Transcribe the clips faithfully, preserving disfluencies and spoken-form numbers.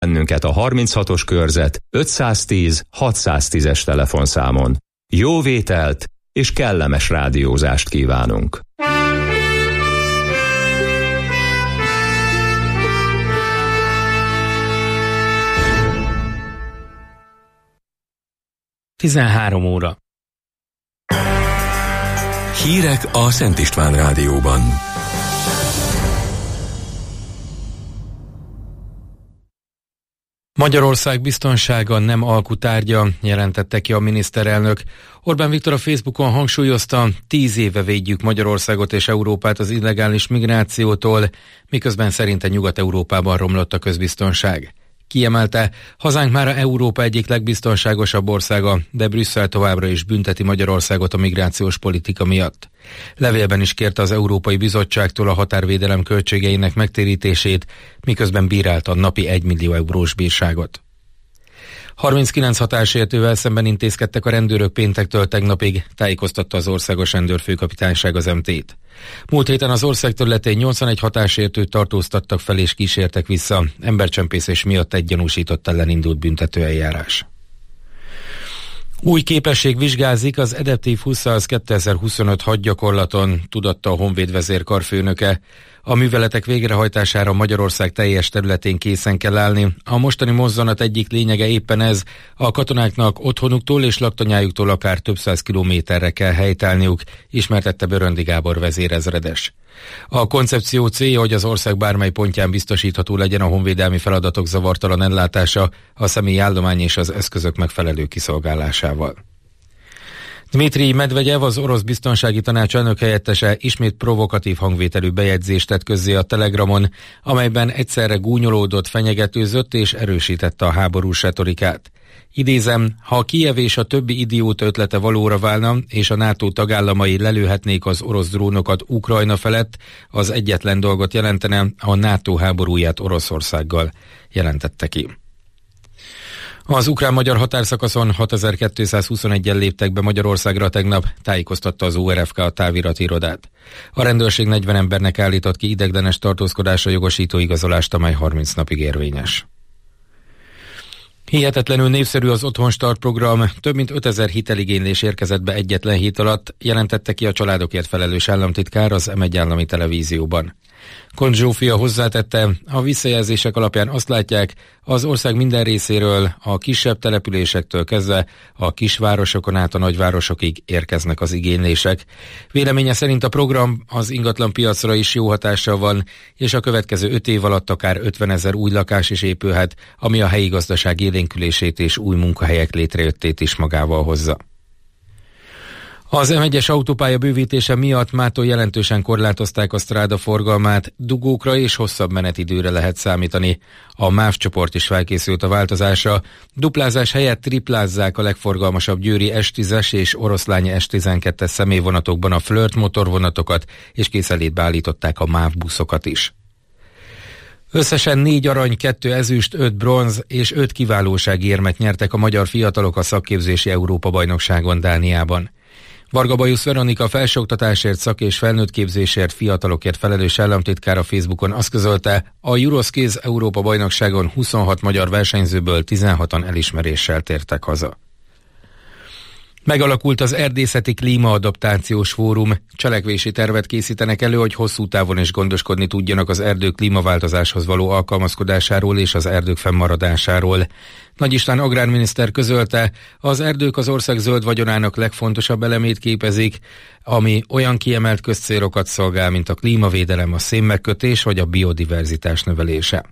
bennünket a harminchatos körzet ötszáztíz hatszáztízes telefonszámon. Jó vételt és kellemes rádiózást kívánunk! tizenhárom óra. Hírek a Szent István Rádióban. Magyarország biztonsága nem alkutárgya, jelentette ki a miniszterelnök. Orbán Viktor a Facebookon hangsúlyozta, tíz éve védjük Magyarországot és Európát az illegális migrációtól, miközben szerinte Nyugat-Európában romlott a közbiztonság. Kiemelte, hazánk már a Európa egyik legbiztonságosabb országa, de Brüsszel továbbra is bünteti Magyarországot a migrációs politika miatt. Levélben is kérte az Európai Bizottságtól a határvédelem költségeinek megtérítését, miközben bírálta a napi egymillió eurós bírságot. harminckilenc határsértővel szemben intézkedtek a rendőrök péntektől tegnapig, tájékoztatta az Országos Rendőrfőkapitányság az em té-t. Múlt héten az ország területén nyolcvanegy határsértőt tartóztattak fel és kísértek vissza, embercsempészés miatt egy gyanúsított ellen indult büntetőeljárás. Új képesség vizsgázik az Adaptive huszas kétezer-huszonöt hadgyakorlaton, tudatta a Honvéd vezérkar főnöke. A műveletek végrehajtására Magyarország teljes területén készen kell állni. A mostani mozzanat egyik lényege éppen ez, a katonáknak otthonuktól és laktanyájuktól akár több száz kilométerre kell helytállniuk, ismertette Böröndi Gábor vezérezredes. A koncepció célja, hogy az ország bármely pontján biztosítható legyen a honvédelmi feladatok zavartalan ellátása, a személyi állomány és az eszközök megfelelő kiszolgálásával. Dmitrij Medvegyev, az orosz biztonsági tanács elnök helyettese ismét provokatív hangvételű bejegyzést tett közzé a Telegramon, amelyben egyszerre gúnyolódott, fenyegetőzött és erősítette a háborús retorikát. Idézem, ha a Kijev és a többi idióta ötlete valóra válna, és a NATO tagállamai lelőhetnék az orosz drónokat Ukrajna felett, az egyetlen dolgot jelentene a NATO háborúját Oroszországgal, jelentette ki. Az ukrán-magyar határszakaszon hatezer-kétszázhuszonegyen léptek be Magyarországra tegnap, tájékoztatta az o er ef ká a távirati irodát. A rendőrség negyven embernek állított ki ideiglenes tartózkodásra jogosító igazolást, amely harminc napig érvényes. Hihetetlenül népszerű az Otthonstart program, több mint ötezer hiteligénylés érkezett be egyetlen hét alatt, jelentette ki a családokért felelős államtitkár az em egy állami televízióban. Kont Zsófia hozzátette, a visszajelzések alapján azt látják, az ország minden részéről, a kisebb településektől kezdve a kisvárosokon át a nagyvárosokig érkeznek az igénylések. Véleménye szerint a program az ingatlan piacra is jó hatással van, és a következő öt év alatt akár ötvenezer új lakás is épülhet, ami a helyi gazdaság élénkülését és új munkahelyek létrejöttét is magával hozza. Az em egyes autópálya bővítése miatt mától jelentősen korlátozták a stráda forgalmát, dugókra és hosszabb menetidőre lehet számítani. A MÁV csoport is felkészült a változásra. Duplázás helyett triplázzák a legforgalmasabb győri es tízes és oroszlányi es tizenkettes személyvonatokban a Flirt motorvonatokat, és készenlétbe állították a MÁV buszokat is. Összesen négy arany, kettő ezüst, öt bronz és öt kiválósági érmet nyertek a magyar fiatalok a szakképzési Európa-bajnokságon Dániában. Varga Bajusz Veronika felsőoktatásért, szak- és felnőttképzésért, fiatalokért felelős államtitkár a Facebookon azt közölte, a Euroskills Európa-bajnokságon huszonhat magyar versenyzőből tizenhatan elismeréssel tértek haza. Megalakult az Erdészeti Klímaadaptációs Fórum. Cselekvési tervet készítenek elő, hogy hosszú távon is gondoskodni tudjanak az erdők klímaváltozáshoz való alkalmazkodásáról és az erdők fennmaradásáról. Nagy István agrárminiszter közölte, az erdők az ország zöld vagyonának legfontosabb elemét képezik, ami olyan kiemelt közcélokat szolgál, mint a klímavédelem, a szénmegkötés vagy a biodiverzitás növelése.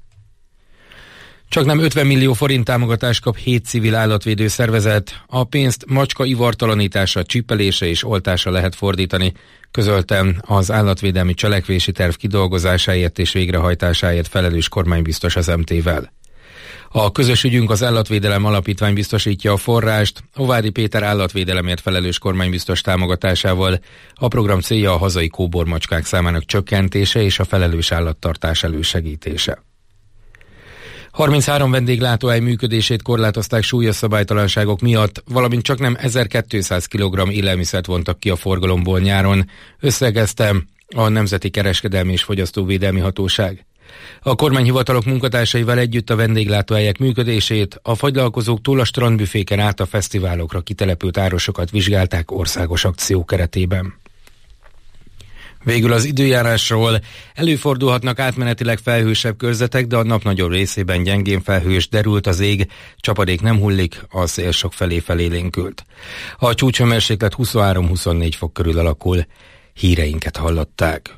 Csaknem ötven millió forint támogatást kap hét civil állatvédő szervezet. A pénzt macska ivartalanítása, csipelése és oltása lehet fordítani, közöltem az állatvédelmi cselekvési terv kidolgozásáért és végrehajtásáért felelős kormánybiztos az em té-vel. A közös ügyünk az Állatvédelem Alapítvány biztosítja a forrást, Ovári Péter állatvédelemért felelős kormánybiztos támogatásával. A program célja a hazai kóbormacskák számának csökkentése és a felelős állattartás elősegítése. harminchárom vendéglátóhely működését korlátozták súlyos szabálytalanságok miatt, valamint csaknem ezerkétszáz kilogramm élelmiszert vontak ki a forgalomból nyáron, összegezte a Nemzeti Kereskedelmi és Fogyasztóvédelmi Hatóság. A kormányhivatalok munkatársaival együtt a vendéglátóhelyek működését, a fagylalkozóktól a strandbüféken át a fesztiválokra kitelepült árusokat vizsgálták országos akció keretében. Végül az időjárásról: előfordulhatnak átmenetileg felhősebb körzetek, de a nap nagyobb részében gyengén felhős, derült az ég, csapadék nem hullik, a szél sokfelé felélénkült. A csúcshőmérséklet huszonhárom-huszonnégy fok körül alakul. Híreinket hallották.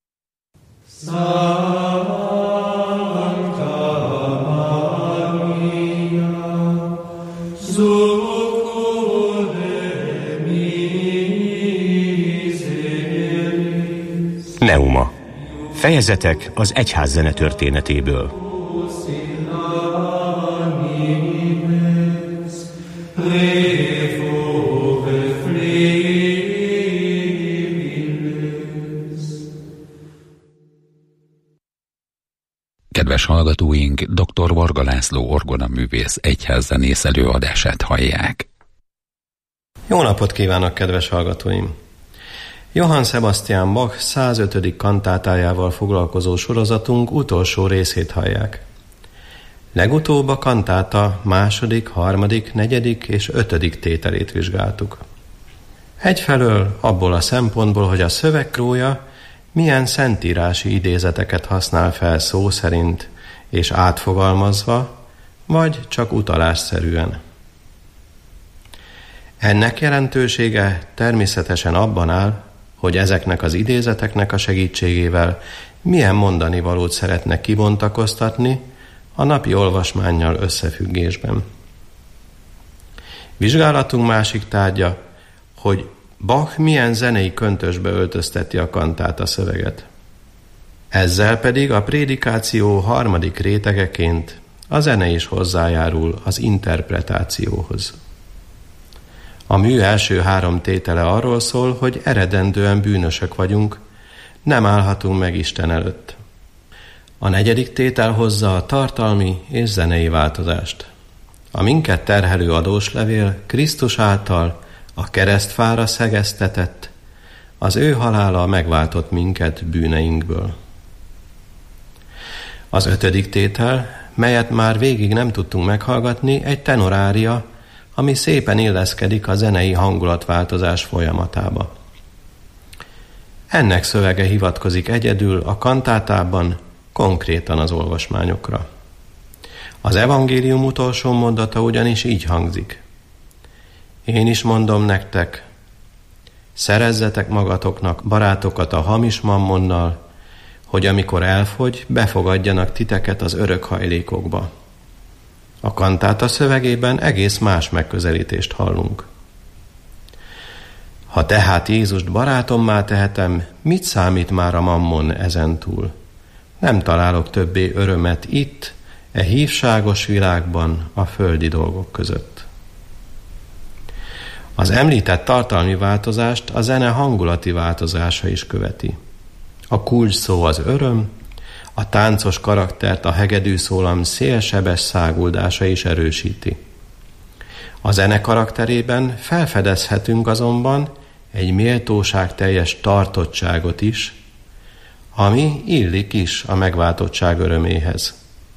Neuma. Fejezetek az egyház zene történetéből. Kedves hallgatóink, dr. Varga László orgonaművész egyházzenész előadását hallják. Jó napot kívánok, kedves hallgatóim! Johann Sebastian Bach százötödik kantátájával foglalkozó sorozatunk utolsó részét hallják. Legutóbb a kantáta második, harmadik, negyedik és ötödik tételét vizsgáltuk. Egyfelől abból a szempontból, hogy a szövegkrója milyen szentírási idézeteket használ fel szó szerint és átfogalmazva, vagy csak utalásszerűen. Ennek jelentősége természetesen abban áll, hogy ezeknek az idézeteknek a segítségével milyen mondani valót szeretnek kibontakoztatni a napi olvasmánnyal összefüggésben. Vizsgálatunk másik tárgya, hogy Bach milyen zenei köntösbe öltözteti a kantáta szöveget. Ezzel pedig a prédikáció harmadik rétegeként a zene is hozzájárul az interpretációhoz. A mű első három tétele arról szól, hogy eredendően bűnösök vagyunk, nem állhatunk meg Isten előtt. A negyedik tétel hozza a tartalmi és zenei változást. A minket terhelő adóslevél Krisztus által a keresztfára szegeztetett, az ő halála megváltott minket bűneinkből. Az ötödik tétel, melyet már végig nem tudtunk meghallgatni, egy tenorária, ami szépen illeszkedik a zenei hangulatváltozás folyamatába. Ennek szövege hivatkozik egyedül a kantátában konkrétan az olvasmányokra. Az evangélium utolsó mondata ugyanis így hangzik: Én is mondom nektek, szerezzetek magatoknak barátokat a hamis mammonnal, hogy amikor elfogy, befogadjanak titeket az örök hajlékokba. A kantáta szövegében egész más megközelítést hallunk. Ha tehát Jézust barátommá tehetem, mit számít már a mammon ezentúl? Nem találok többé örömet itt, e hívságos világban, a földi dolgok között. Az említett tartalmi változást a zene hangulati változása is követi. A kulcs szó az öröm, a táncos karaktert a hegedű szólam szélsebes száguldása is erősíti. A zene karakterében felfedezhetünk azonban egy méltóságteljes tartottságot is, ami illik is a megváltottság öröméhez.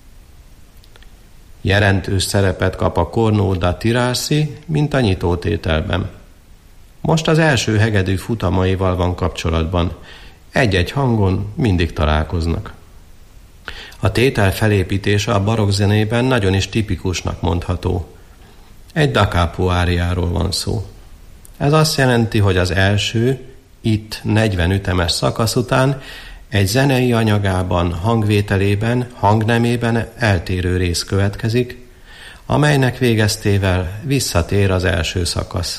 Jelentős szerepet kap a Corno da Tirarsi, mint a nyitótételben. Most az első hegedű futamaival van kapcsolatban, egy-egy hangon mindig találkoznak. A tétel felépítése a barokk zenében nagyon is tipikusnak mondható. Egy da capo áriáról van szó. Ez azt jelenti, hogy az első, itt negyven ütemes szakasz után egy zenei anyagában, hangvételében, hangnemében eltérő rész következik, amelynek végeztével visszatér az első szakasz.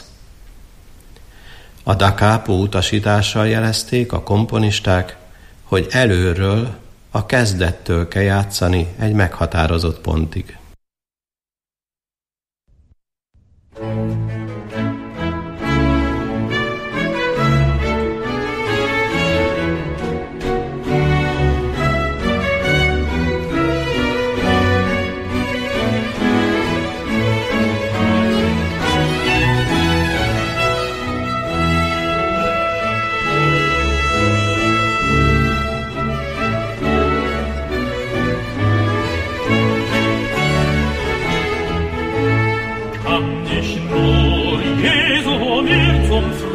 A da capo utasítással jelezték a komponisták, hogy előről, a kezdettől kell játszani egy meghatározott pontig.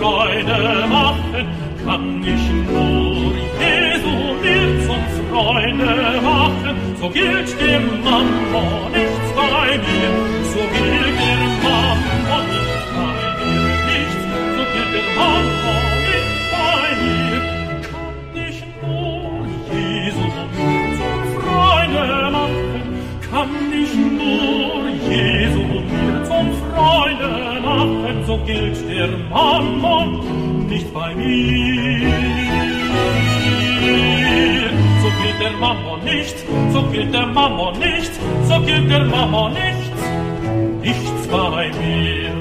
Freude machen, kann ich nur Jesu mir zum Freunde machen. So gilt dem Mammon nichts bei mir, so gilt der Mammon nicht bei mir, nichts, so gilt der Mammon nicht bei mir. Kann ich nur Jesu mir zum Freunde machen, kann ich nur Jesu mir zum Freunde machen, so gilt der Mammon nicht bei mir. So gilt der Mammon nicht, so gilt der Mammon nicht, so gilt der Mammon nicht, nichts bei mir.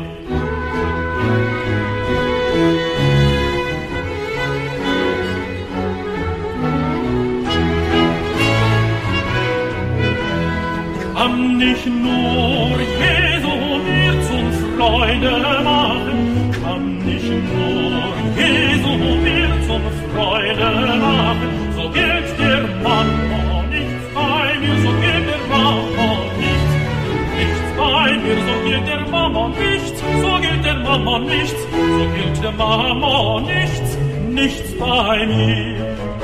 Kann ich nur Jesu mir zum Freunde machen, kann ich nur Jesu mir zum Freunde machen, so gilt der Mammon nichts bei mir, so gilt der Mammon nicht, nichts bei mir, so gilt der Mammon nicht, so gilt der Mammon nicht, so gilt der Mammon nicht, nichts bei mir.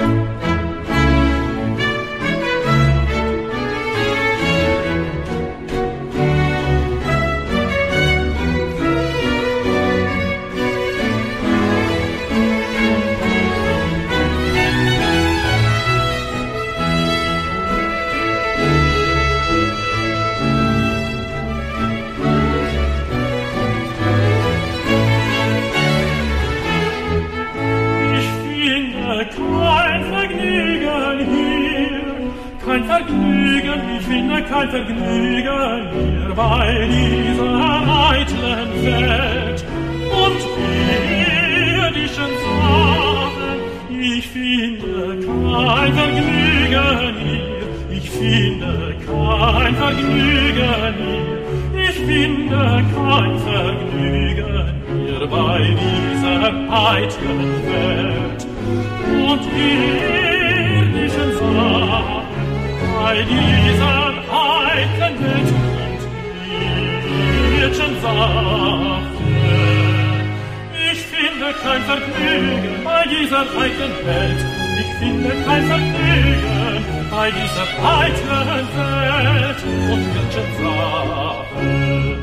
Vergnügen, ich finde kein Vergnügen hier bei dieser eitlen Welt und irdischen Sachen. Ich finde kein Vergnügen hier, ich finde kein Vergnügen hier, ich finde kein Vergnügen hier bei dieser eitlen Welt und irdischen Sachen. Bei dieser eitlen Welt und irdischen Sachen. Ich finde kein Vergnügen bei dieser eitlen Welt. Ich finde kein Vergnügen bei dieser eitlen Welt und irdischen Sachen.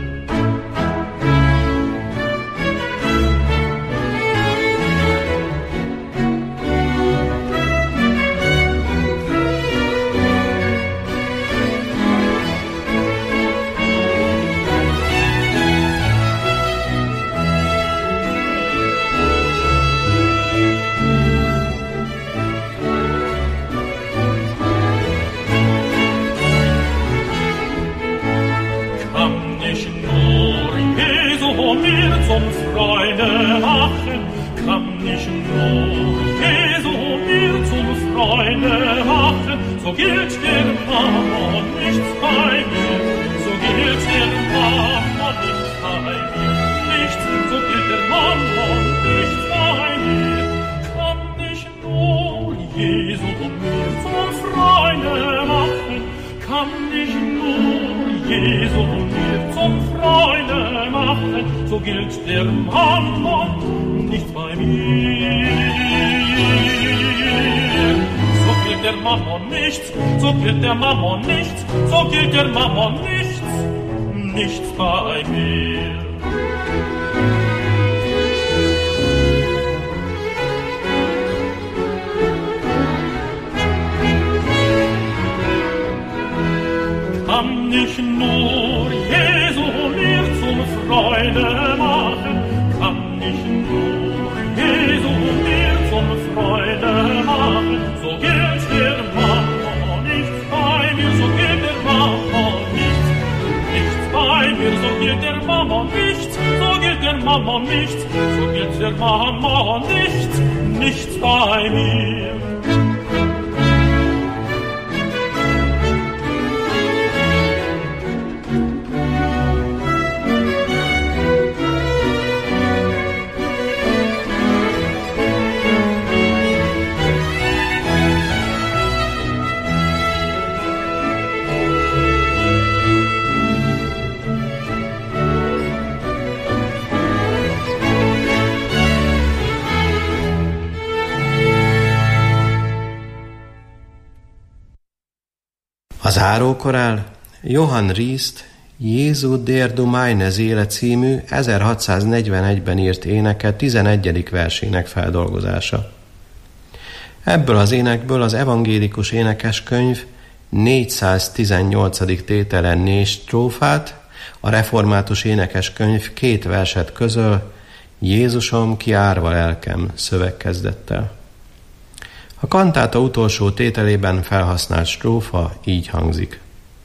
Zum Freunde machen, kann ich nur Jesu mir zum Freunde machen, so gilt der Mammon nichts bei mir, so gilt der Mammon nichts bei mir, nichts, so gilt der Mammon nichts bei mir, kann ich nur Jesu mir zum Freunde machen, kann ich nur Jesu mir zum Freunde machen, so gilt der Mammon nicht bei mir. So gilt der Mammon nichts, so gilt der Mammon nichts, so gilt der Mammon nichts, nichts bei mir. Kann ich nur Jesu mir zum Freude machen, kann ich nur Jesu mir zum Freude machen, so gilt der Mammon nichts bei mir, so gilt der Mammon nichts, nichts bei mir, so gilt der Mammon nichts, so gilt der Mammon nichts, so gilt der Mammon nichts, nichts bei mir. zárókorál Johann Riest Jézu der du meine Seele című ezerhatszáznegyvenegyben írt éneke tizenegyedik versének feldolgozása. Ebből az énekből az evangélikus énekeskönyv négyszáztizennyolcadik tételen négy strófát, a református énekeskönyv két verset közöl, Jézusom, ki árva lelkem szövegkezdettel. A kantáta utolsó tételében felhasznált strófa így hangzik.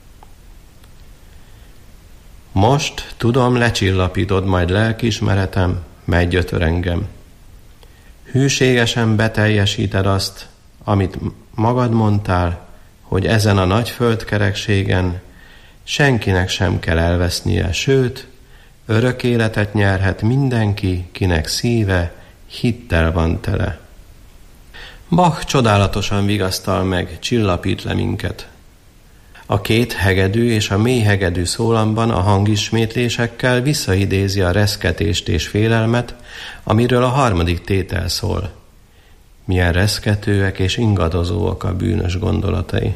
Most, tudom, lecsillapítod majd lelkiismeretem, mely gyötör engem. Hűségesen beteljesíted azt, amit magad mondtál, hogy ezen a nagy földkerekségen senkinek sem kell elvesznie, sőt, örök életet nyerhet mindenki, kinek szíve hittel van tele. Bach csodálatosan vigasztal meg, csillapít le minket. A két hegedű és a mély hegedű szólamban a hangismétlésekkel visszaidézi a reszketést és félelmet, amiről a harmadik tétel szól. Milyen reszketőek és ingadozóak a bűnös gondolatai.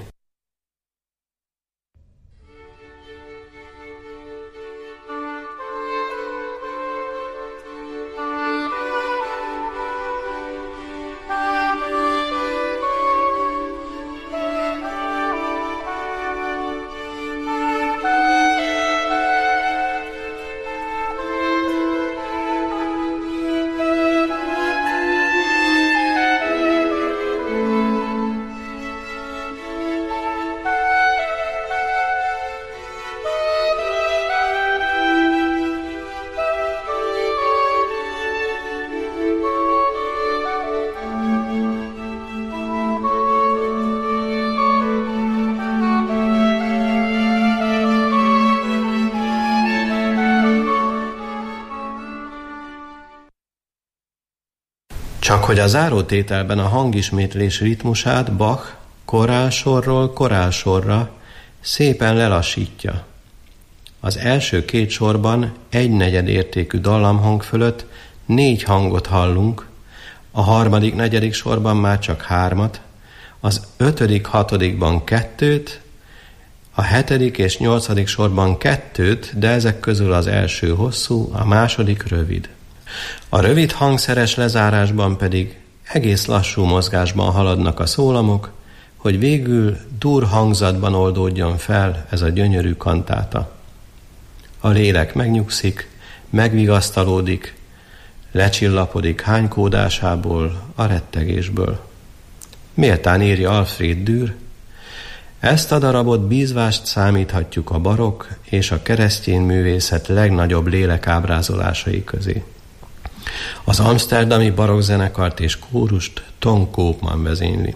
Csak hogy a zárótételben a hangismétlés ritmusát Bach korálsorról korálsorra szépen lelassítja. Az első két sorban egy negyed értékű dallamhang fölött négy hangot hallunk, a harmadik, negyedik sorban már csak hármat, az ötödik, hatodikban kettőt, a hetedik és nyolcadik sorban kettőt, de ezek közül az első hosszú, a második rövid. A rövid hangszeres lezárásban pedig egész lassú mozgásban haladnak a szólamok, hogy végül dur hangzatban oldódjon fel ez a gyönyörű kantáta. A lélek megnyugszik, megvigasztalódik, lecsillapodik hánykódásából, a rettegésből. Méltán írja Alfred Dürr, ezt a darabot bízvást számíthatjuk a barokk és a keresztény művészet legnagyobb lélekábrázolásai közé. Az amszterdami barokkzenekart és kórust Ton Koopman vezényli.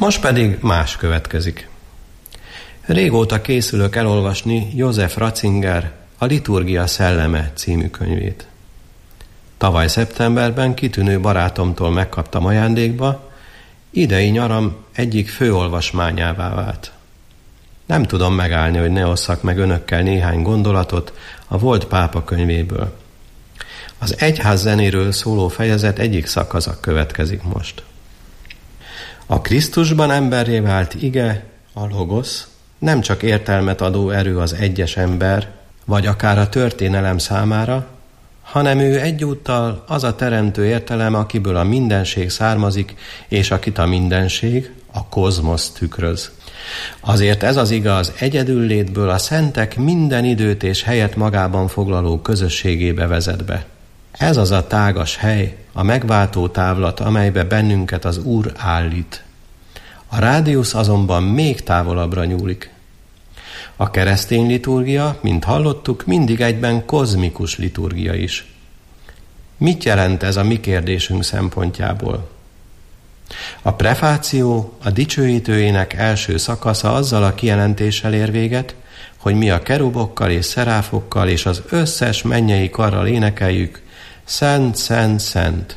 Most pedig más következik. Régóta készülök elolvasni József Ratzinger a Liturgia szelleme című könyvét. Tavaly szeptemberben kitűnő barátomtól megkaptam ajándékba, idei nyaram egyik főolvasmányává vált. Nem tudom megállni, hogy ne osszak meg önökkel néhány gondolatot a volt pápa könyvéből. Az egyház zenéről szóló fejezet egyik szakasza következik most. A Krisztusban emberré vált ige, a logosz, nem csak értelmet adó erő az egyes ember, vagy akár a történelem számára, hanem ő egyúttal az a teremtő értelem, akiből a mindenség származik, és akit a mindenség, a kozmosz tükröz. Azért ez az ige az egyedüllétből a szentek minden időt és helyet magában foglaló közösségébe vezet be. Ez az a tágas hely, a megváltó távlat, amelybe bennünket az Úr állít. A rádiusz azonban még távolabbra nyúlik. A keresztény liturgia, mint hallottuk, mindig egyben kozmikus liturgia is. Mit jelent ez a mi kérdésünk szempontjából? A prefáció, a dicsőítőjének első szakasza azzal a kijelentéssel ér véget, hogy mi a kerubokkal és szeráfokkal és az összes mennyei karral énekeljük: Szent, szent, szent.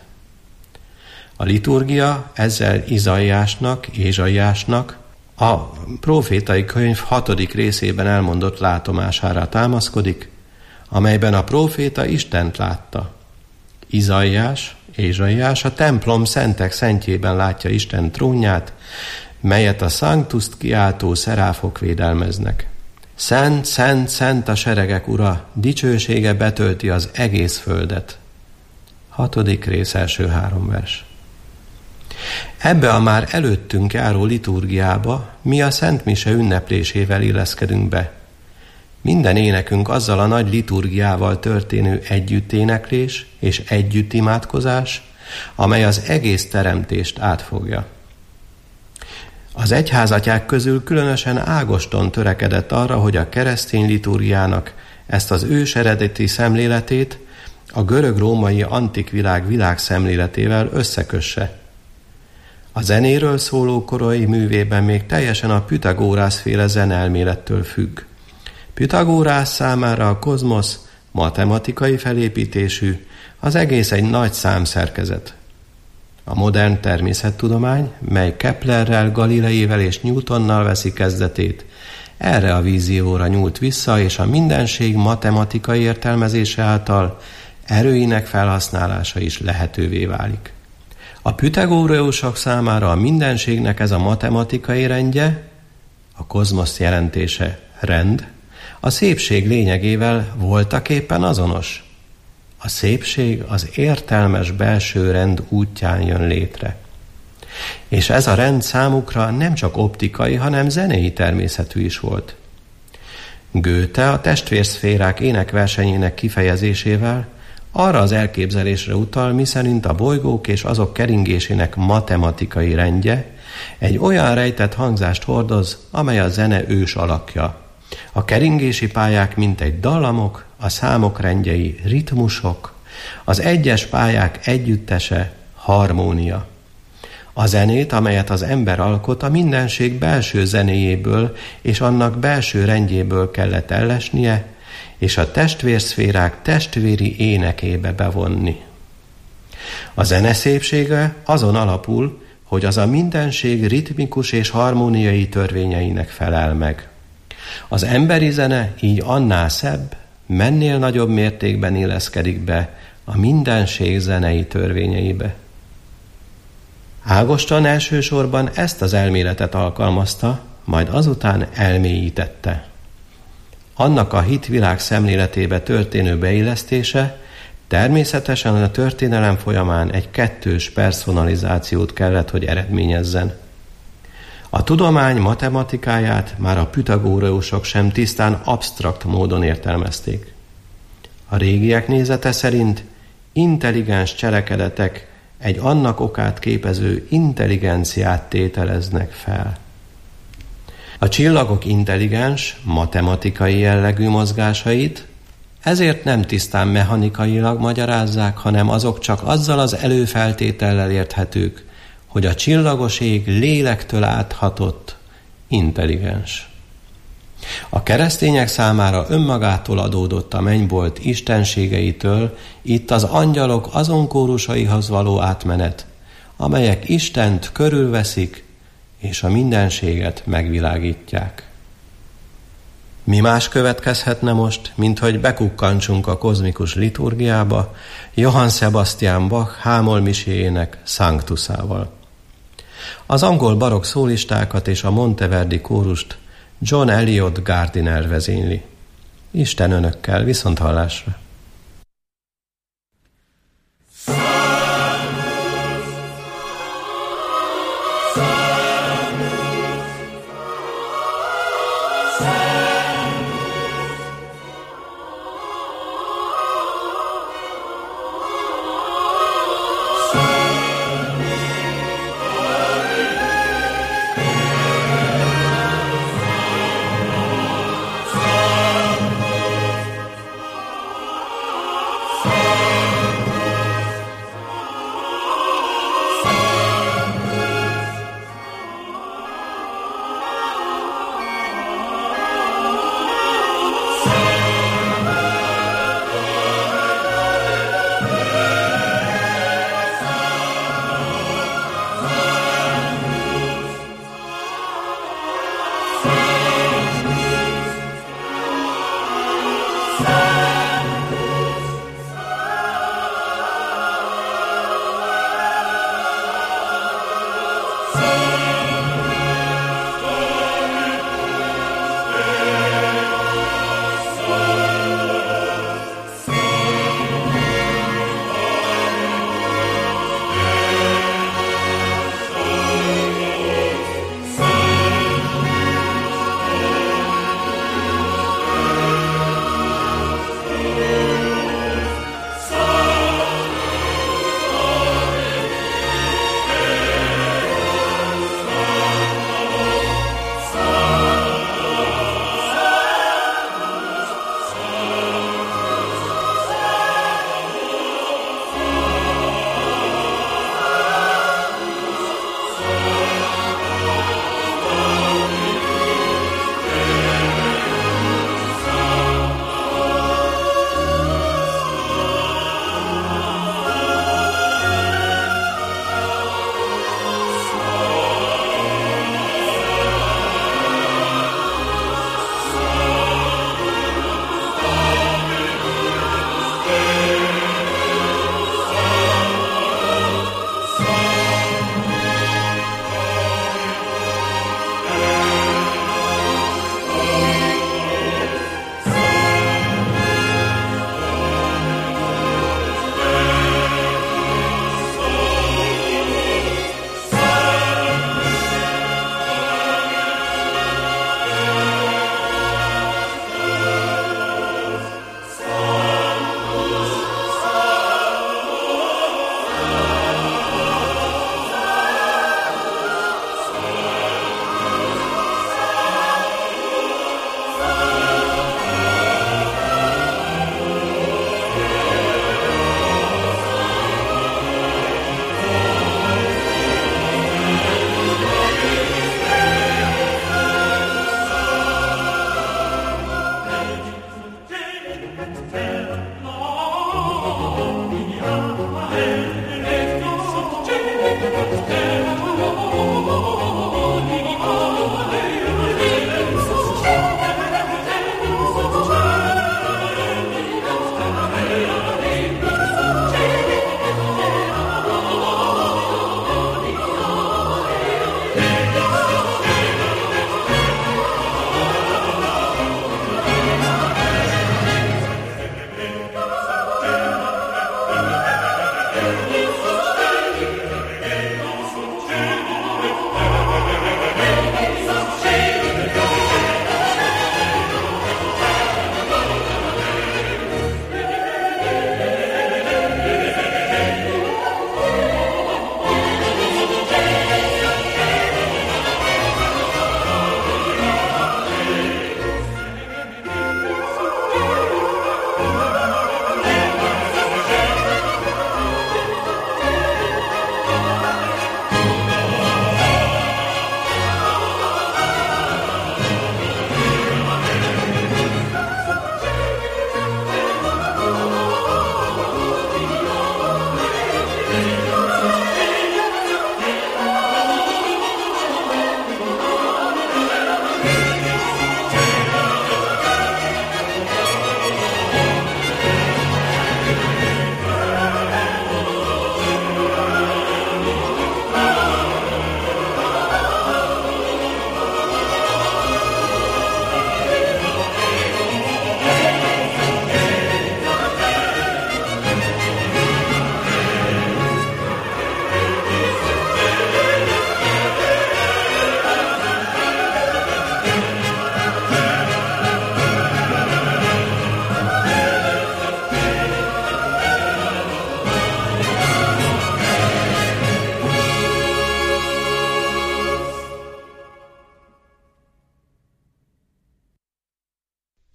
A liturgia ezzel Izaiásnak, Ézsaiásnak a prófétai könyv hatodik részében elmondott látomására támaszkodik, amelyben a próféta Istent látta. Izaiás, Ézsaiás a templom szentek szentjében látja Isten trónját, melyet a Sanctuszt kiáltó szeráfok védelmeznek. Szent, szent, szent a seregek ura, dicsősége betölti az egész földet. Hatodik rész első három vers. Ebbe a már előttünk járó liturgiába mi a Szent Mise ünneplésével illeszkedünk be. Minden énekünk azzal a nagy liturgiával történő együtténeklés és együttimádkozás, amely az egész teremtést átfogja. Az egyházatyák közül különösen Ágoston törekedett arra, hogy a keresztény liturgiának ezt az ős eredeti szemléletét a görög-római antik világ világszemléletével összekösse. A zenéről szóló korai művében még teljesen a Pythagórász-féle zeneelmélettől függ. Pythagórász számára a kozmosz matematikai felépítésű, az egész egy nagy számszerkezet. A modern természettudomány, mely Keplerrel, Galileivel és Newtonnal veszi kezdetét, erre a vízióra nyúlt vissza, és a mindenség matematikai értelmezése által erőinek felhasználása is lehetővé válik. A pythagóreusok számára a mindenségnek ez a matematikai rendje, a kozmosz jelentése rend, a szépség lényegével voltaképpen azonos. A szépség az értelmes belső rend útján jön létre. És ez a rend számukra nem csak optikai, hanem zenei természetű is volt. Goethe a testvérszférák énekversenyének kifejezésével arra az elképzelésre utal, miszerint a bolygók és azok keringésének matematikai rendje egy olyan rejtett hangzást hordoz, amely a zene ős alakja. A keringési pályák mintegy dallamok, a számok rendjei ritmusok, az egyes pályák együttese harmónia. A zenét, amelyet az ember alkot, a mindenség belső zenéjéből és annak belső rendjéből kellett ellesnie, és a testvérszférák testvéri énekébe bevonni. A zene szépsége azon alapul, hogy az a mindenség ritmikus és harmóniai törvényeinek felel meg. Az emberi zene így annál szebb, mennél nagyobb mértékben illeszkedik be a mindenség zenei törvényeibe. Ágoston elsősorban ezt az elméletet alkalmazta, majd azután elmélyítette. Annak a hitvilág szemléletébe történő beillesztése természetesen a történelem folyamán egy kettős personalizációt kellett, hogy eredményezzen. A tudomány matematikáját már a pythagóreusok sem tisztán absztrakt módon értelmezték. A régiek nézete szerint intelligens cselekedetek egy annak okát képező intelligenciát tételeznek fel. A csillagok intelligens, matematikai jellegű mozgásait ezért nem tisztán mechanikailag magyarázzák, hanem azok csak azzal az előfeltétellel érthetők, hogy a csillagos ég lélektől áthatott, intelligens. A keresztények számára önmagától adódott a mennybolt istenségeitől itt az angyalok azon kórusaihoz való átmenet, amelyek Istent körülveszik, és a mindenséget megvilágítják. Mi más következhetne most, mint hogy bekukkantsunk a kozmikus liturgiába Johann Sebastian Bach hámolmiséjének Sanctusával. Az angol barokk szólistákat és a Monteverdi kórust John Eliot Gardiner vezényli. Isten önökkel, viszonthallásra!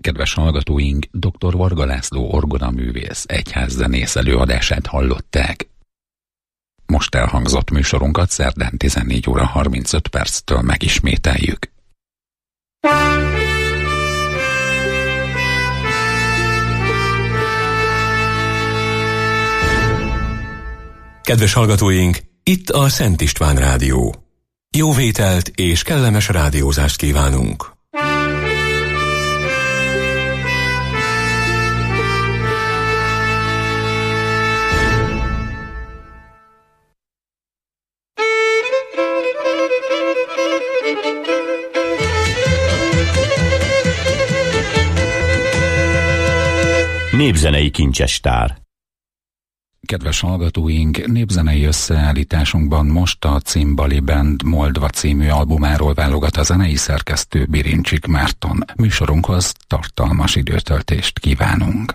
Kedves hallgatóink, dr. Varga László orgonaművész egyházzenész előadását hallották. Most elhangzott műsorunkat szerdán tizennégy óra harmincöt perctől megismételjük. Kedves hallgatóink, itt a Szent István Rádió. Jó vételt és kellemes rádiózást kívánunk! Népzenei kincsestár. Kedves hallgatóink, népzenei összeállításunkban most a Cimbali Band Moldva című albumáról válogat a zenei szerkesztő Birincsik Márton. Műsorunkhoz tartalmas időtöltést kívánunk.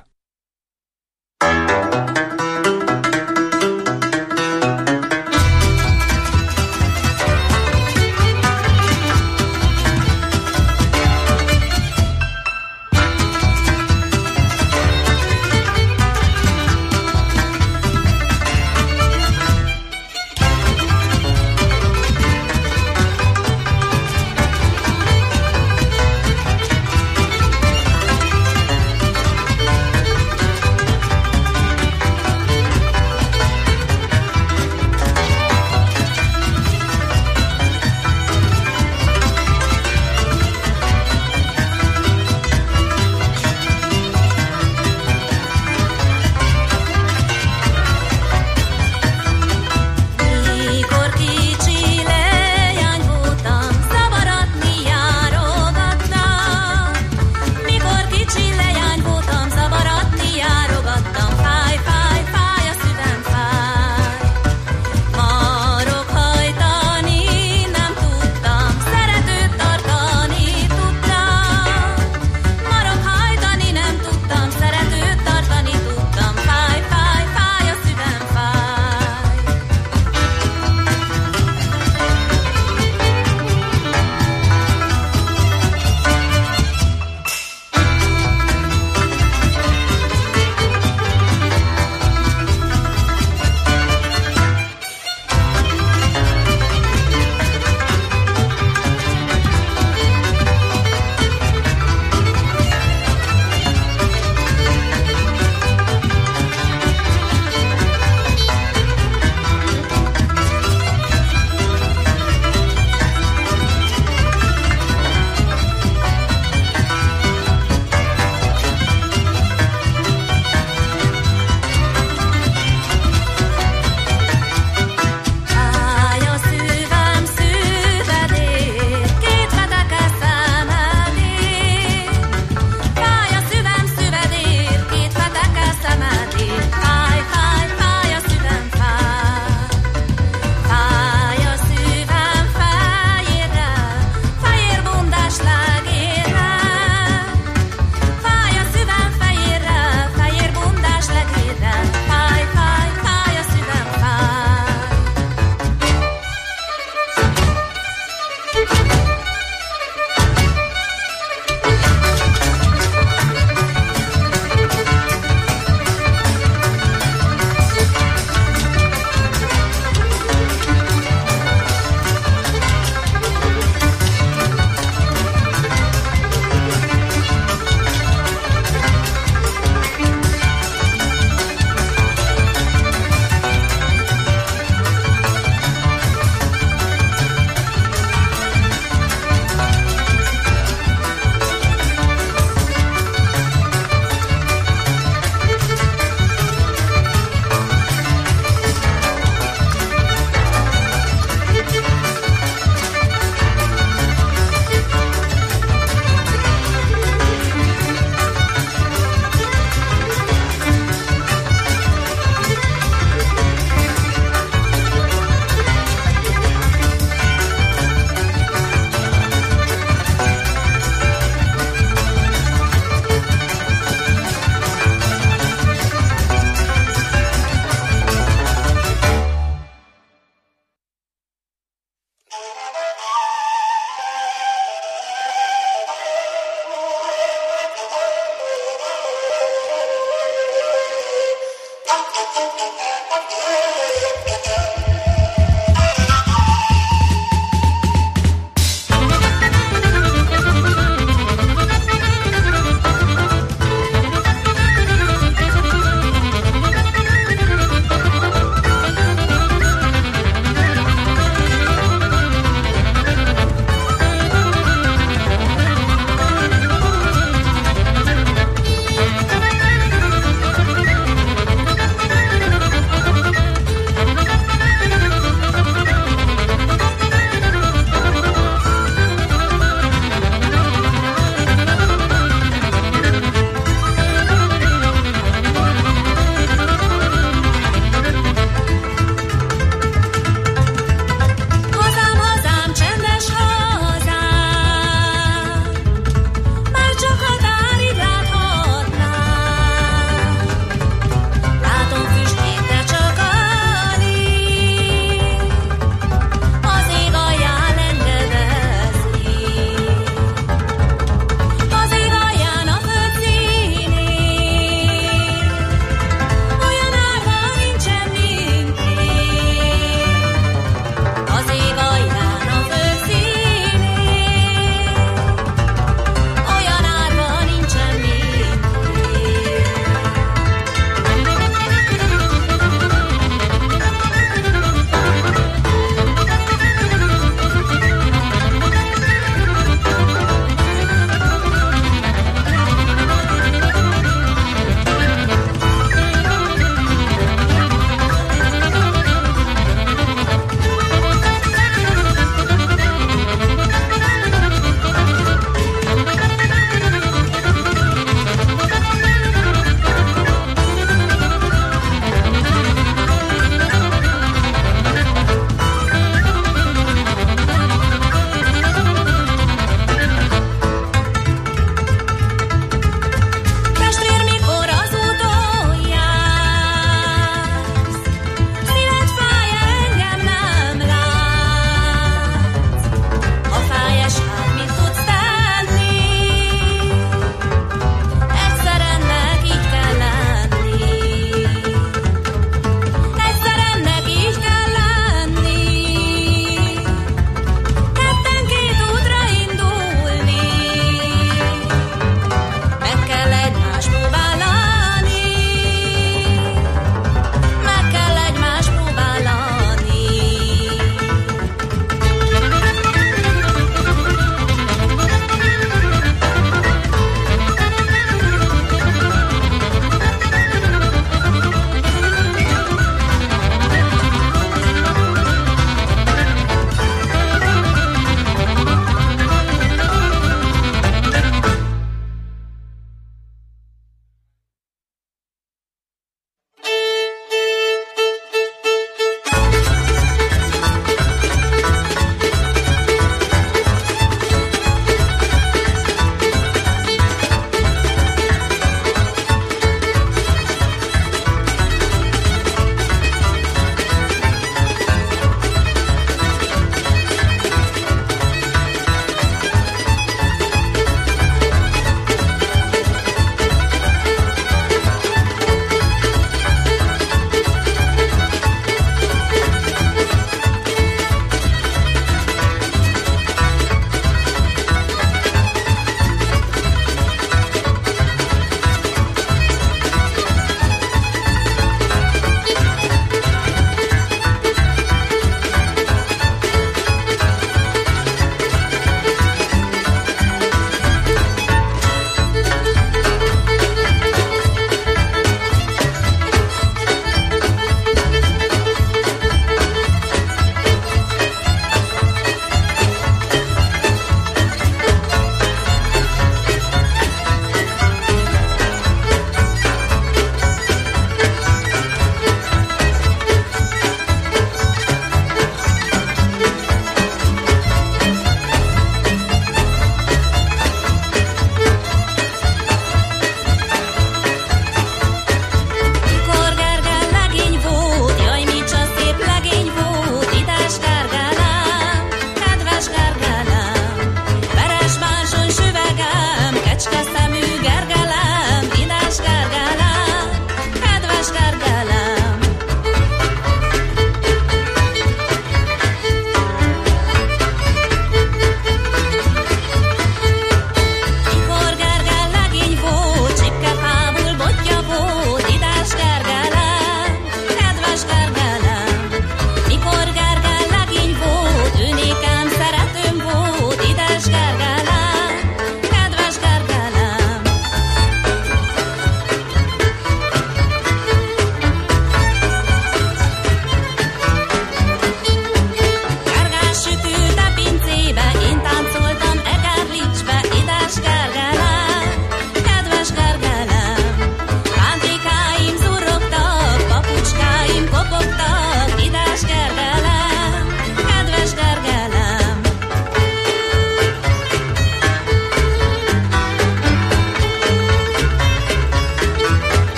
Thank you.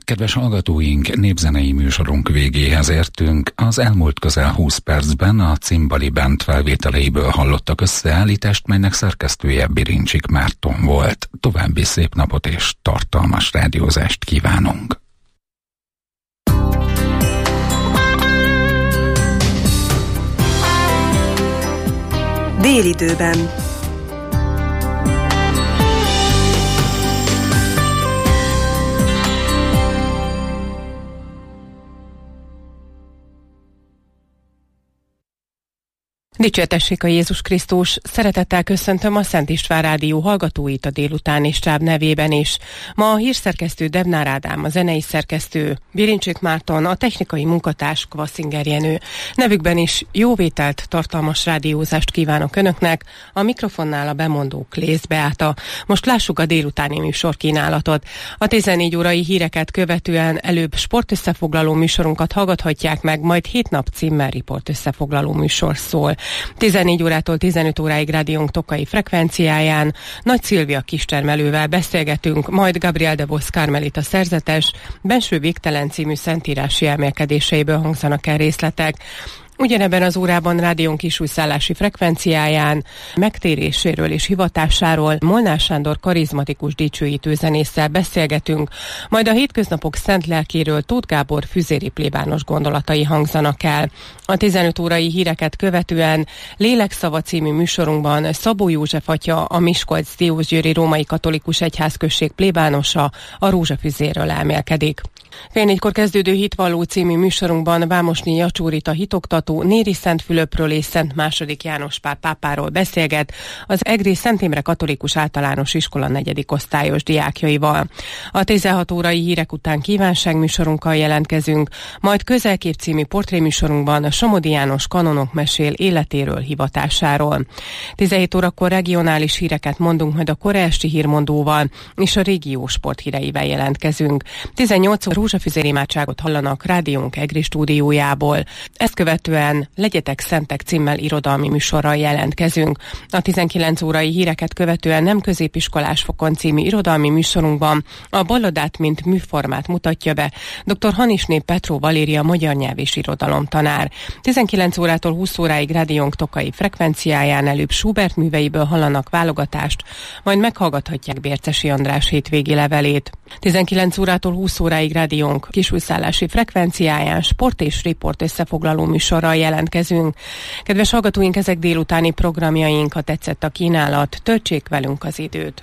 Kedves hallgatóink, népzenei műsorunk végéhez értünk. Az elmúlt közel húsz percben a Cimbali Band felvételeiből hallottak összeállítást, melynek szerkesztője Birincsik Márton volt. További szép napot és tartalmas rádiózást kívánunk! Délidőben. Dicsértessék a Jézus Krisztus! Szeretettel köszöntöm a Szent István Rádió hallgatóit a délutáni stáb nevében is. Ma a hírszerkesztő Devnár Ádám, a zenei szerkesztő Birincsik Márton, a technikai munkatárs Kvasszinger Jenő. Nevükben is jó vételt, tartalmas rádiózást kívánok Önöknek, a mikrofonnál a bemondó Klész Beáta. Most lássuk a délutáni műsorkínálatot. A tizennégy órai híreket követően előbb sportösszefoglaló műsorunkat hallgathatják meg, majd hét nap címmel riportösszefoglaló műsor szól. tizennégy órától tizenöt óráig rádiónk tokai frekvenciáján Nagy Szilvia kistermelővel beszélgetünk, majd Gabriel de Vos Carmelita szerzetes, Benső végtelen című szentírási elmélkedéseiből hangzanak el részletek. Ugyanebben az órában rádiónk kisújszállási frekvenciáján megtéréséről és hivatásáról Molnár Sándor karizmatikus dicsőítő zenésszel beszélgetünk, majd a hétköznapok szent lelkéről Tóth Gábor füzéri plébános gondolatai hangzanak el. A tizenöt órai híreket követően Lélekszava című műsorunkban Szabó József atya, a Miskolc-Diósgyőri római katolikus egyházközség plébánosa a rózsafüzérről elmélkedik. Fél négykor kezdődő Hitvalló című műsorunkban Vámosnyi Jacsórita hitoktató Néri Szentfülöpről és Szent második János Pál pápáról beszélget az Egri Szent Imre Katolikus Általános Iskola negyedik osztályos diákjaival. A tizenhat órai hírek után kívánság műsorunkkal jelentkezünk, majd Közelkép című portréműsorunkban Somodi János kanonok mesél életéről, hivatásáról. tizenhét órakor regionális híreket mondunk, majd a kora esti hírmondóval és a régió sporthíreivel jelentkezünk. tizennyolc óra rózsafüzér imádságot hallanak rádiónk Egri stúdiójából. Ezt követően Legyetek Szentek címmel irodalmi műsorral jelentkezünk. A tizenkilenc órai híreket követően Nem középiskolás fokon című irodalmi műsorunkban a balladát mint műformát mutatja be dr. Hanisné Petró Valéria magyar nyelv és irodalom tanár. tizenkilenc órától húsz óráig rádiónk tokai frekvenciáján előbb Schubert műveiből hallanak válogatást, majd meghallgathatják Bércesi András hétvégi levelét. tizenkilenc órától húsz óráig rádiónk kisújszállási frekvenciáján sport és riport összefoglaló műsorral jelentkezünk. Kedves hallgatóink, ezek délutáni programjaink, ha tetszett a kínálat, töltsék velünk az időt.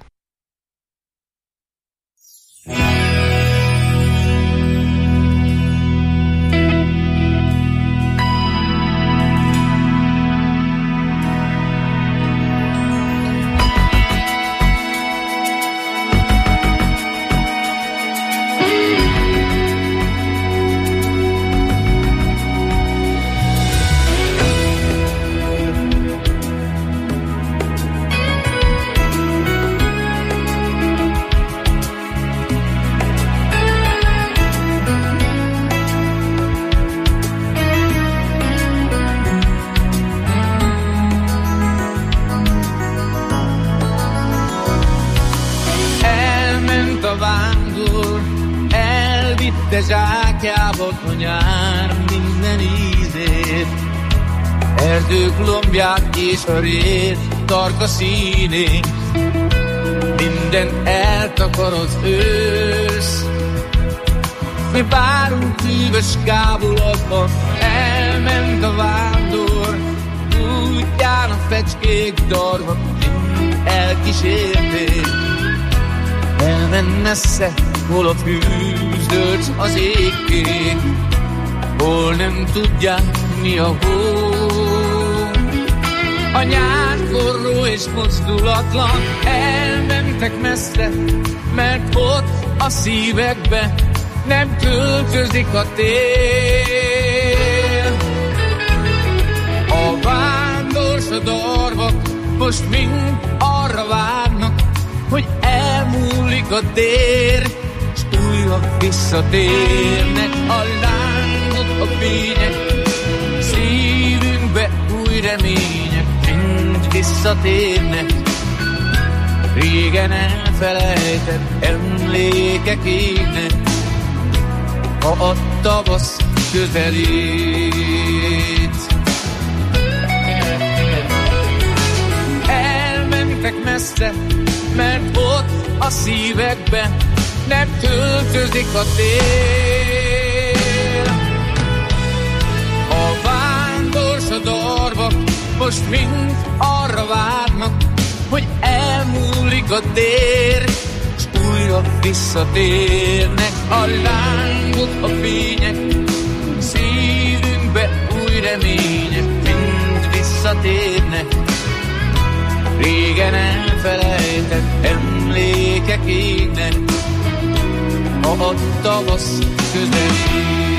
De zsákjába a nyár minden ízét, erdők lombját és a rét tarka színét, mindent eltakar az ősz. Mi várunk hűvös kábulatban, elment a vándor, útján a fecskék darva mind elkísérték. Elment messze, hol a fűzdölcs az égkék, hol nem tudják mi a hó. A nyár forró és mozdulatlan, elmentek messze, mert ott a szívekbe nem költözik a tél. A vándorsodarvak most mind arra várnak, hogy elmúlik a tér, s újra visszatérnek a lángok, a fények, szívünkbe új remények, mind visszatérnek. Régen elfelejtett emlékek égnek, ha a tavasz közelít. Elmentek messze, mert ott a szívekben nem töltődik a tél. A vándorsodarvak most mind arra várnak, hogy elmúlik a tér, s újra visszatérnek a lángok, a fények, szívünkbe új remények, mind visszatérnek. Régen elfelejtett emlékek égnek, ha a tavasz közelít.